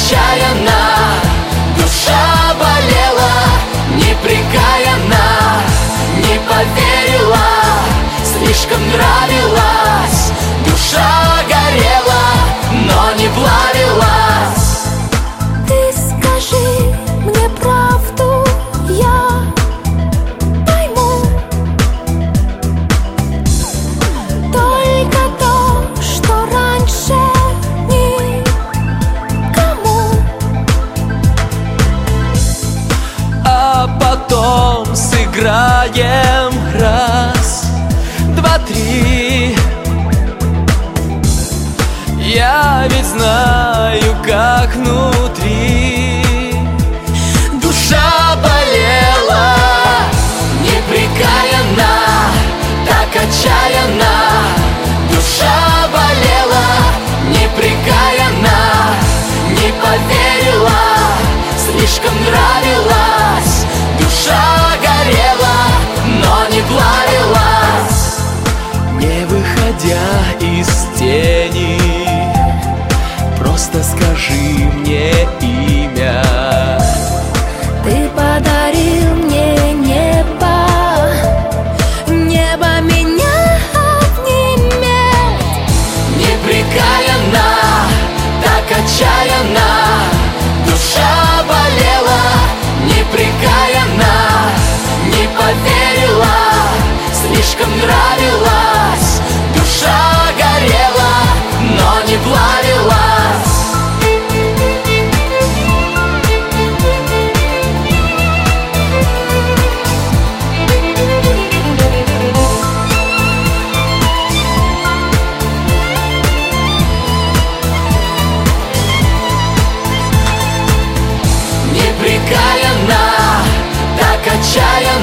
отчаянно. Душа болела, непрекаянна, не поверила, слишком нравилась. Душа горела, но не плавилась. Ты скажи мне правду, я пойму. Только то, что раньше никому. А потом сыграем раз, два, три. Я ведь знаю, как внутри. Душа болела, непрекаянна, так отчаянно. Душа болела, непрекаянна, не поверила, слишком нравилась. Душа горела, но не плавилась. Не выходя из тени, просто скажи мне имя. Ты подарил мне небо, небо меня обнимет. Непрекаянна, так отчаянно. Душа болела, непрекаянна, не поверила, слишком нравилась. Душа горела, но не плавилась. Непрекаянна, так отчаянно.